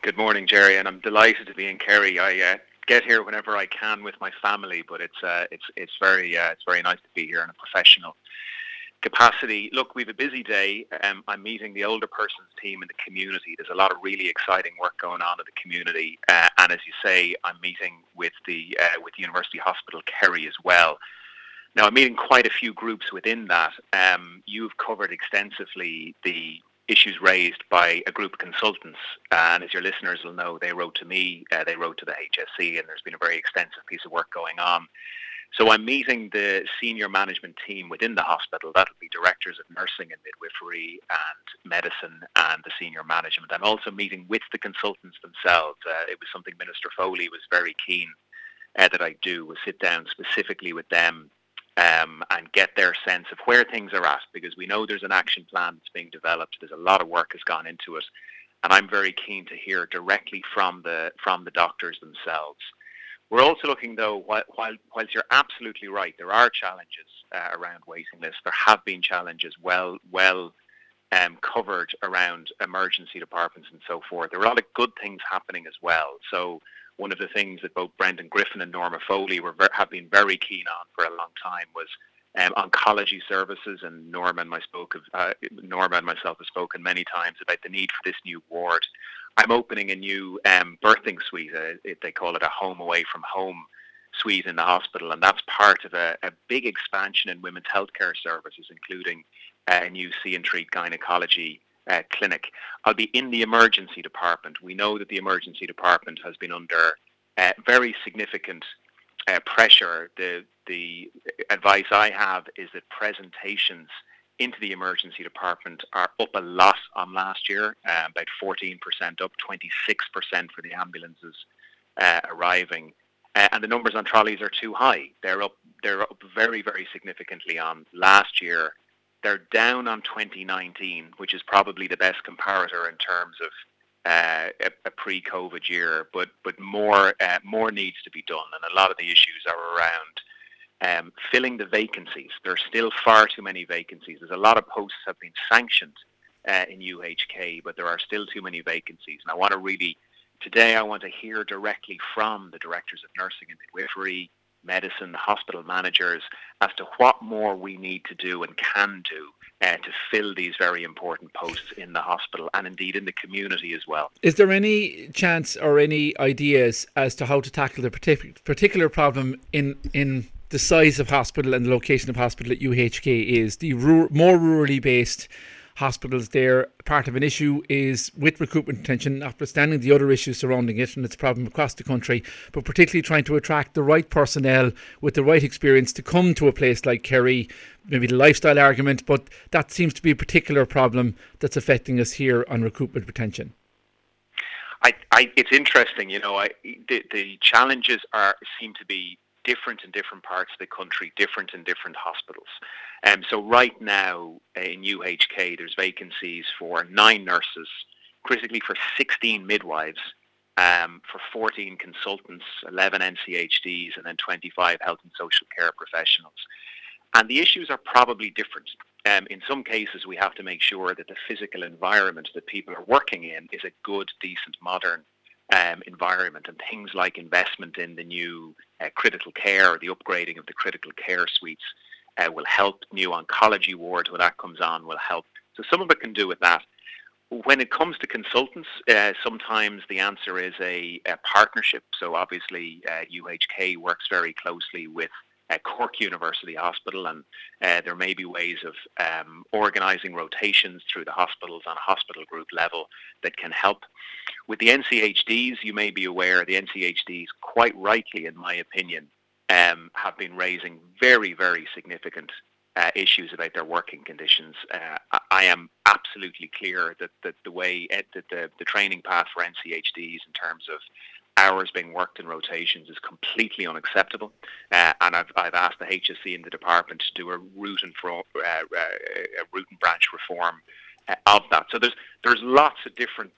Good morning, Jerry, and I'm delighted to be in Kerry. I get here whenever I can with my family, but it's very nice to be here in a professional capacity. Look, we have a busy day. I'm meeting the older persons team in the community. There's a lot of really exciting work going on in the community, and as you say, I'm meeting with the University Hospital Kerry as well. Now, I'm meeting quite a few groups within that. You've covered extensively the issues raised by a group of consultants, and as your listeners will know, they wrote to me, they wrote to the HSE, and there's been a very extensive piece of work going on. So I'm meeting the senior management team within the hospital. That'll be directors of nursing and midwifery and medicine and the senior management. I'm also meeting with the consultants themselves. It was something Minister Foley was very keen that I do, was sit down specifically with them and get their sense of where things are at, because we know there's an action plan that's being developed. There's a lot of work has gone into it, and I'm very keen to hear directly from the doctors themselves. We're also looking, though, whilst you're absolutely right, there are challenges around waiting lists. There have been challenges well covered around emergency departments and so forth. There are a lot of good things happening as well. So one of the things that both Brendan Griffin and Norma Foley have been very keen on for a long time was oncology services, and Norma and myself have spoken many times about the need for this new ward. I'm opening a new birthing suite. They call it a home away from home suite in the hospital, and that's part of a big expansion in women's healthcare services, including a new see and treat gynecology clinic. I'll be in the emergency department. We know that the emergency department has been under very significant pressure. The advice I have is that presentations into the emergency department are up a lot on last year, about 14% up, 26% for the ambulances arriving. And the numbers on trolleys are too high. They're up very, very significantly on last year. They're down on 2019, which is probably the best comparator in terms of a pre-COVID year, but more needs to be done, and a lot of the issues are around filling the vacancies. There are still far too many vacancies. There's a lot of posts have been sanctioned in UHK, but there are still too many vacancies. And today I want to hear directly from the directors of nursing and midwifery, medicine, the hospital managers, as to what more we need to do and can do to fill these very important posts in the hospital and indeed in the community as well. Is there any chance or any ideas as to how to tackle the particular problem in the size of hospital and the location of hospital at UHK is? The more rurally based hospitals there, part of an issue is with recruitment retention, notwithstanding the other issues surrounding it, and it's a problem across the country, but particularly trying to attract the right personnel with the right experience to come to a place like Kerry. Maybe the lifestyle argument, but that seems to be a particular problem that's affecting us here on recruitment retention. It's interesting, the challenges seem to be different in different parts of the country, different in different hospitals. So right now in UHK, there's vacancies for 9 nurses, critically for 16 midwives, for 14 consultants, 11 NCHDs, and then 25 health and social care professionals. And the issues are probably different. In some cases, we have to make sure that the physical environment that people are working in is a good, decent, modern environment, and things like investment in the new critical care, or the upgrading of the critical care suites will help. New oncology wards, when that comes on, will help. So some of it can do with that. When it comes to consultants, sometimes the answer is a partnership. So obviously UHK works very closely with Cork University Hospital, and there may be ways of organising rotations through the hospitals on a hospital group level that can help. With the NCHDs, you may be aware, the NCHDs, quite rightly in my opinion, have been raising very, very significant issues about their working conditions. I am absolutely clear that the way that the training path for NCHDs in terms of hours being worked in rotations is completely unacceptable, and I've asked the HSE in the department to do a root and branch reform of that. So there's lots of different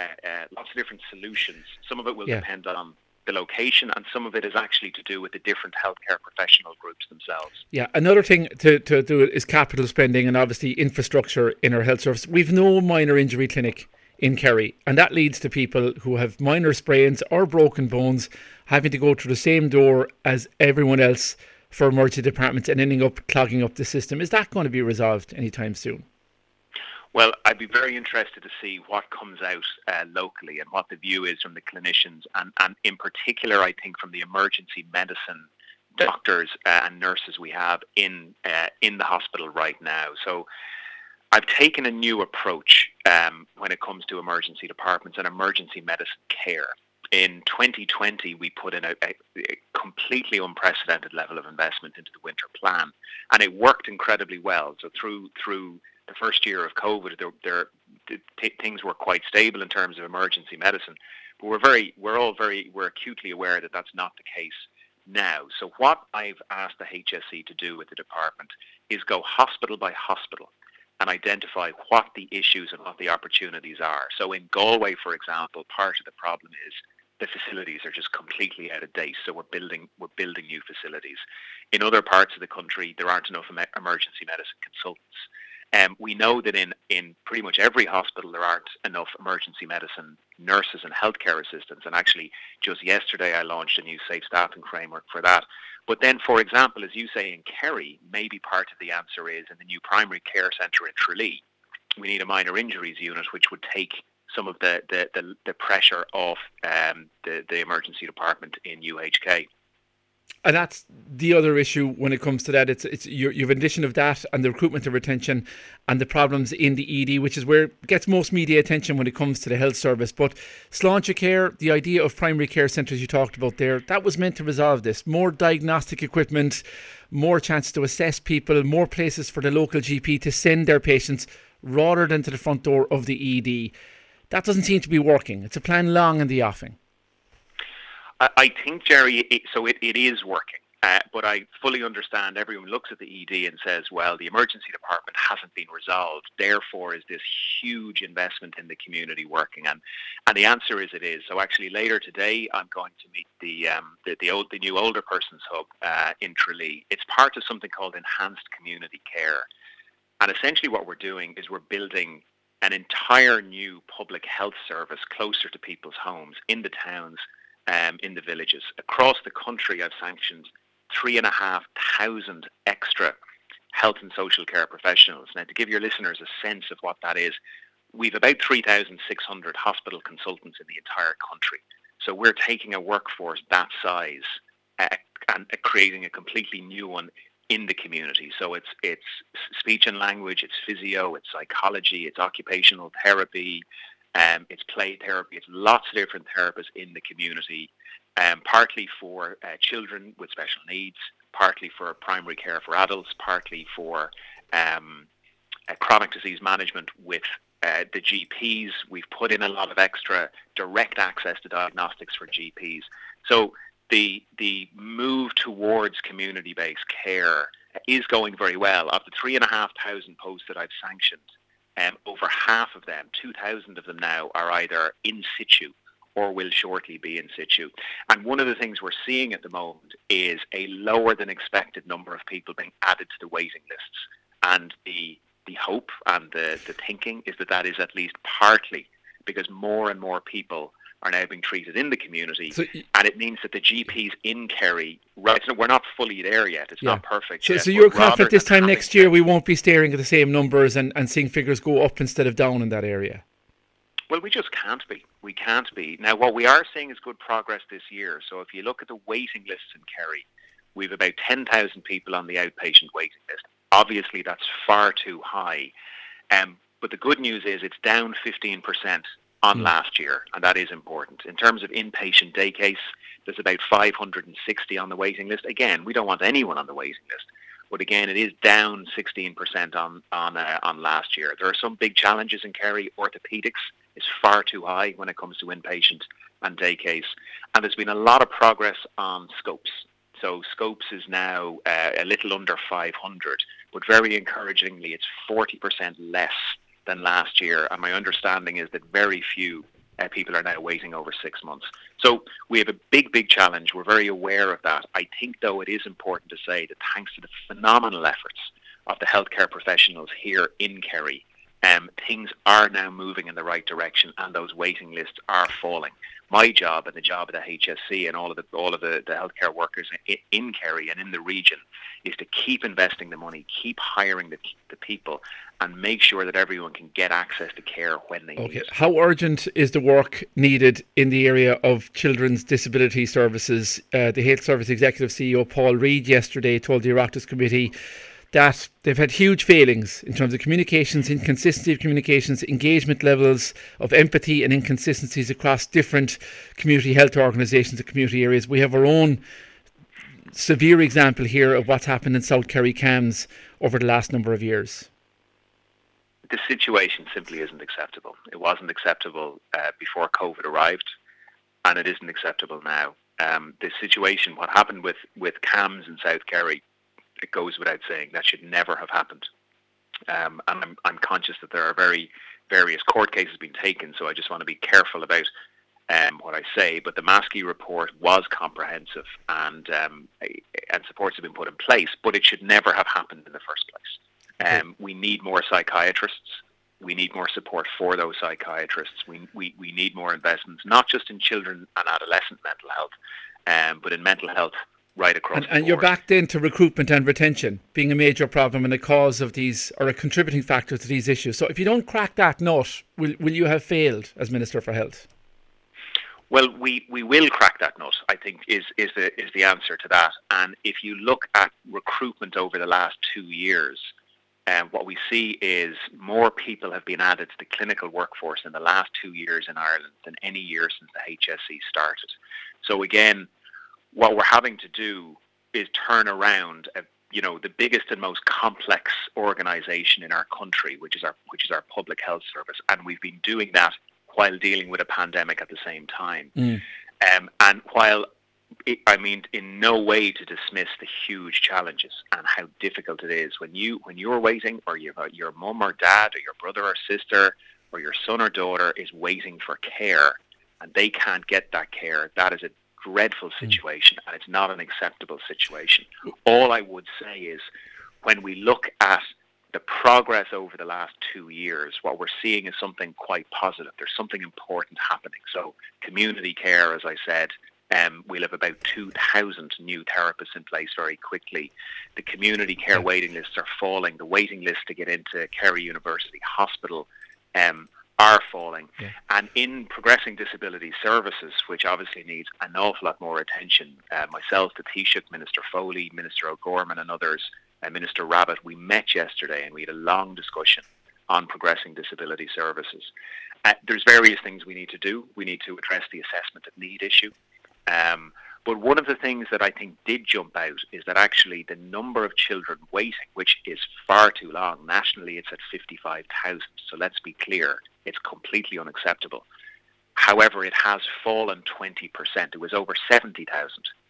solutions. Some of it will depend on the location, and some of it is actually to do with the different healthcare professional groups themselves. Yeah, another thing to do is capital spending and obviously infrastructure in our health service. We've no minor injury clinic in Kerry. And that leads to people who have minor sprains or broken bones having to go through the same door as everyone else for emergency departments and ending up clogging up the system. Is that going to be resolved anytime soon? Well, I'd be very interested to see what comes out locally and what the view is from the clinicians and in particular, I think, from the emergency medicine doctors and nurses we have in the hospital right now. So I've taken a new approach when it comes to emergency departments and emergency medicine care. In 2020, we put in a completely unprecedented level of investment into the winter plan, and it worked incredibly well. So through the first year of COVID, things were quite stable in terms of emergency medicine, but we're acutely aware that that's not the case now. So what I've asked the HSE to do with the department is go hospital by hospital and identify what the issues and what the opportunities are. So in Galway, for example, part of the problem is the facilities are just completely out of date. So we're building new facilities. In other parts of the country, there aren't enough emergency medicine consultants. We know that in pretty much every hospital there aren't enough emergency medicine nurses and healthcare assistants. And actually, just yesterday I launched a new safe staffing framework for that. But then, for example, as you say in Kerry, maybe part of the answer is in the new primary care centre in Tralee, we need a minor injuries unit which would take some of the pressure off the emergency department in UHK. And that's the other issue when it comes to that. It's you've addition of that and the recruitment and retention and the problems in the ED, which is where it gets most media attention when it comes to the health service. But Sláinte Care, the idea of primary care centres you talked about there, that was meant to resolve this. More diagnostic equipment, more chance to assess people, more places for the local GP to send their patients rather than to the front door of the ED. That doesn't seem to be working. It's a plan long in the offing. I think, Jerry, it is working, but I fully understand everyone looks at the ED and says, well, the emergency department hasn't been resolved, therefore is this huge investment in the community working? And the answer is it is. So actually later today I'm going to meet the new older persons hub in Tralee. It's part of something called enhanced community care. And essentially what we're doing is we're building an entire new public health service closer to people's homes, in the towns, in the villages. Across the country, I've sanctioned 3,500 extra health and social care professionals. Now, to give your listeners a sense of what that is, we've about 3,600 hospital consultants in the entire country. So we're taking a workforce that size and creating a completely new one in the community. So it's speech and language, it's physio, it's psychology, it's occupational therapy, it's play therapy. It's lots of different therapists in the community, partly for children with special needs, partly for primary care for adults, partly for chronic disease management with the GPs. We've put in a lot of extra direct access to diagnostics for GPs. So the move towards community-based care is going very well. Of the 3,500 posts that I've sanctioned, over half of them, 2,000 of them now, are either in situ or will shortly be in situ. And one of the things we're seeing at the moment is a lower than expected number of people being added to the waiting lists. And the hope and the thinking is that is at least partly because more and more people are now being treated in the community, and it means that the GPs in Kerry, right, so we're not fully there yet, it's not perfect yet. So you're confident this time next year we won't be staring at the same numbers and seeing figures go up instead of down in that area? Well, we just can't be. We can't be. Now, what we are seeing is good progress this year. So if you look at the waiting lists in Kerry, we've about 10,000 people on the outpatient waiting list. Obviously, that's far too high. But the good news is it's down 15% on last year, and that is important. In terms of inpatient day case, there's about 560 on the waiting list. Again, we don't want anyone on the waiting list, but again, it is down 16% on last year. There are some big challenges in Kerry. Orthopedics is far too high when it comes to inpatient and day case, and there's been a lot of progress on scopes. So scopes is now a little under 500, but very encouragingly, it's 40% less than last year, and my understanding is that very few people are now waiting over 6 months. So we have a big challenge. We're very aware of that. I think, though, it is important to say that thanks to the phenomenal efforts of the healthcare professionals here in Kerry, things are now moving in the right direction, and those waiting lists are falling. My job and the job of the HSC and all of the healthcare workers in Kerry and in the region is to keep investing the money, keep hiring the people, and make sure that everyone can get access to care when they need it. How urgent is the work needed in the area of children's disability services? The Health Service Executive CEO Paul Reid yesterday told the Oireachtas Committee that they've had huge failings in terms of communications, inconsistency of communications, engagement levels of empathy and inconsistencies across different community health organisations and community areas. We have our own severe example here of what's happened in South Kerry CAMHS over the last number of years. The situation simply isn't acceptable. It wasn't acceptable before COVID arrived, and it isn't acceptable now. The situation, what happened with CAMHS in South Kerry, it goes without saying that should never have happened. And I'm conscious that there are various court cases being taken, so I just want to be careful about what I say. But the Maskey report was comprehensive, and supports have been put in place, but it should never have happened in the first place. We need more psychiatrists. We need more support for those psychiatrists. We need more investments, not just in children and adolescent mental health, but in mental health right across the board. And you're back then to recruitment and retention being a major problem and a cause of these, or a contributing factor to these issues. So if you don't crack that nut, will you have failed as Minister for Health? Well, we will crack that nut, I think, is the answer to that. And if you look at recruitment over the last 2 years, what we see is more people have been added to the clinical workforce in the last 2 years in Ireland than any year since the HSE started. So again, what we're having to do is turn around, the biggest and most complex organisation in our country, which is our public health service, and we've been doing that while dealing with a pandemic at the same time. And while in no way to dismiss the huge challenges and how difficult it is when you're waiting, or your mum or dad or your brother or sister or your son or daughter is waiting for care and they can't get that care. That is a dreadful situation, and it's not an acceptable situation. All I would say is, when we look at the progress over the last 2 years, what we're seeing is something quite positive. There's something important happening. So community care, as I said, we'll have about 2,000 new therapists in place very quickly. The community care waiting lists are falling. The waiting list to get into Kerry University Hospital are falling. And in progressing disability services, which obviously needs an awful lot more attention, myself, the Taoiseach, Minister Foley, Minister O'Gorman and others, Minister Rabbitte, we met yesterday and we had a long discussion on progressing disability services. There's various things we need to do. We need to address the assessment of need issue. But one of the things that I think did jump out is that actually the number of children waiting, which is far too long, nationally it's at 55,000. So let's be clear, it's completely unacceptable. However, it has fallen 20%. It was over 70,000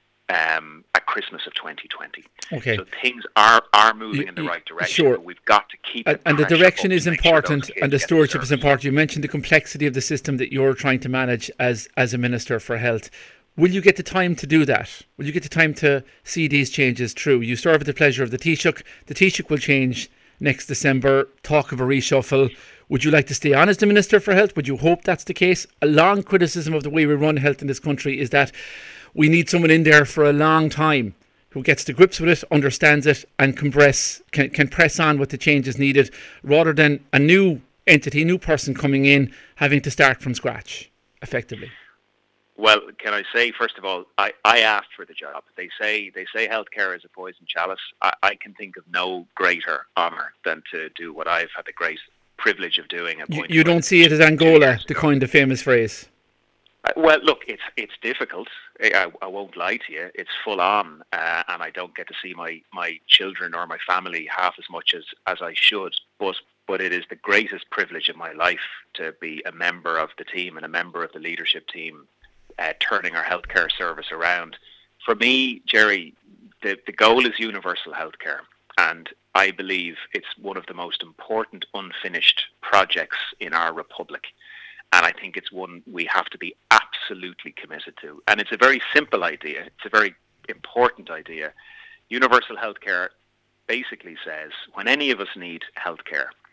at Christmas of 2020. Okay. So things are moving in the right direction. Sure. But we've got to keep it. And the direction is important, sure and the stewardship is important. You mentioned the complexity of the system that you're trying to manage as a Minister for Health. Will you get the time to do that? Will you get the time to see these changes through? You serve at the pleasure of the Taoiseach. The Taoiseach will change next December. Talk of a reshuffle. Would you like to stay on as the Minister for Health? Would you hope that's the case? A long criticism of the way we run health in this country is that we need someone in there for a long time who gets to grips with it, understands it, and can press on with the changes needed, rather than a new entity, new person coming in, having to start from scratch, effectively. Well, can I say, first of all, I asked for the job. They say healthcare is a poison chalice. I can think of no greater honour than to do what I've had the great privilege of doing. You don't see it as Angola, to coin the famous phrase? Well, look, it's difficult. I won't lie to you. It's full on, and I don't get to see my children or my family half as much as I should. But it is the greatest privilege of my life to be a member of the team and a member of the leadership team, turning our healthcare service around. For me, Jerry, the goal is universal healthcare, and I believe it's one of the most important unfinished projects in our republic. And I think it's one we have to be absolutely committed to. And it's a very simple idea. It's a very important idea. Universal healthcare basically says when any of us need healthcare,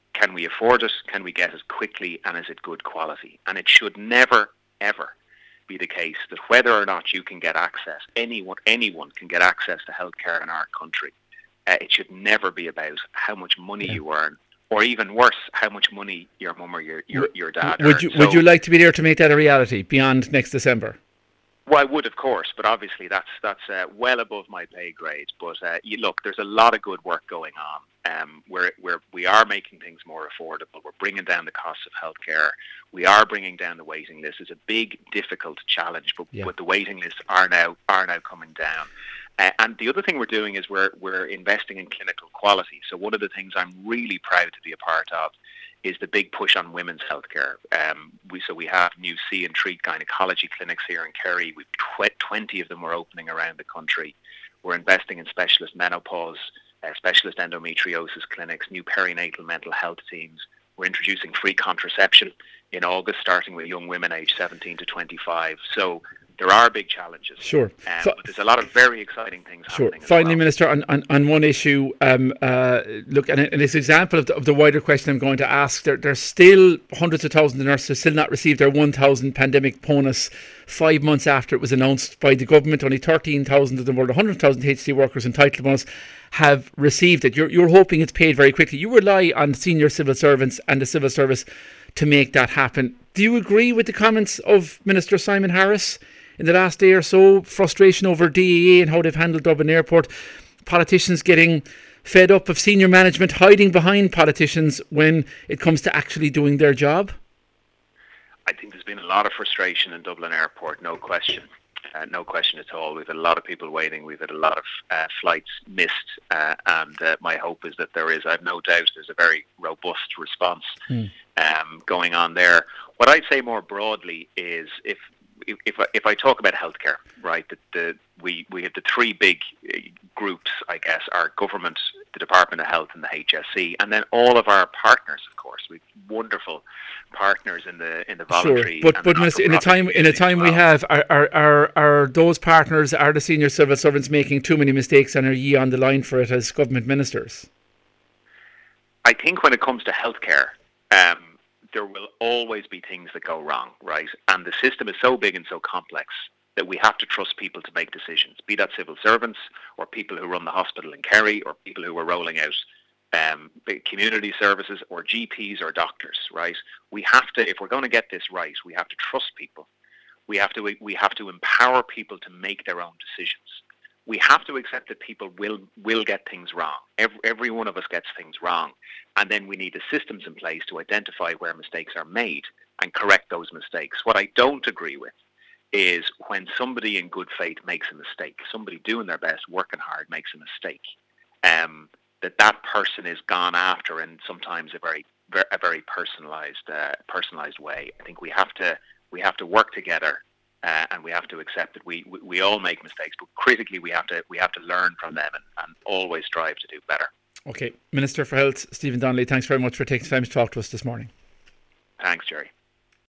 can we afford it? Can we get it quickly? And is it good quality? And it should never, ever be the case that whether or not you can get access, anyone can get access to healthcare in our country. It should never be about how much money you earn, or even worse, how much money your mum or your dad earn. Would you like to be there to make that a reality beyond next December? Well, I would, of course, but obviously that's well above my pay grade. But look, there's a lot of good work going on. We are making things more affordable. We're bringing down the cost of healthcare. We are bringing down the waiting list. It's a big, difficult challenge, but the waiting lists are now coming down. And the other thing we're doing is we're investing in clinical quality. So one of the things I'm really proud to be a part of is the big push on women's healthcare. We have new see and treat gynecology clinics here in Kerry. We've 20 of them are opening around the country. We're investing in specialist menopause, specialist endometriosis clinics, new perinatal mental health teams. We're introducing free contraception in August, starting with young women aged 17 to 25. So there are big challenges. Sure. But there's a lot of very exciting things happening. Finally, Minister, on one issue, look, and this example of the wider question I'm going to ask, there's still hundreds of thousands of nurses still not received their 1,000 pandemic bonus 5 months after it was announced by the government. Only 13,000 of them, or the 100,000 HSE workers entitled to bonus, have received it. You're hoping it's paid very quickly. You rely on senior civil servants and the civil service to make that happen. Do you agree with the comments of Minister Simon Harris in the last day or so? Frustration over DAA and how they've handled Dublin Airport. Politicians getting fed up of senior management hiding behind politicians when it comes to actually doing their job? I think there's been a lot of frustration in Dublin Airport, no question. No question at all. We've had a lot of people waiting. We've had a lot of flights missed. And my hope is that I have no doubt there's a very robust response going on there. What I'd say more broadly is if I talk about healthcare, right, we have the three big groups, I guess, our government, the Department of Health and the HSE, and then all of our partners, of course. We've wonderful partners in the voluntary. Sure, but in a time we have, are those partners, are the senior civil servants making too many mistakes, and are ye on the line for it as government ministers? I think when it comes to healthcare, there will always be things that go wrong, right? And the system is so big and so complex that we have to trust people to make decisions, be that civil servants or people who run the hospital in Kerry or people who are rolling out community services or GPs or doctors, right? We have to, if we're going to get this right, we have to trust people. We have to empower people to make their own decisions. We have to accept that people will get things wrong. Every one of us gets things wrong. And then we need the systems in place to identify where mistakes are made and correct those mistakes. What I don't agree with is when somebody in good faith makes a mistake, somebody doing their best, working hard, makes a mistake, that person is gone after in sometimes a very personalized way. I think we have to work together. And we have to accept that we all make mistakes, but critically we have to learn from them and always strive to do better. Okay, Minister for Health Stephen Donnelly, thanks very much for taking time to talk to us this morning. Thanks, Jerry.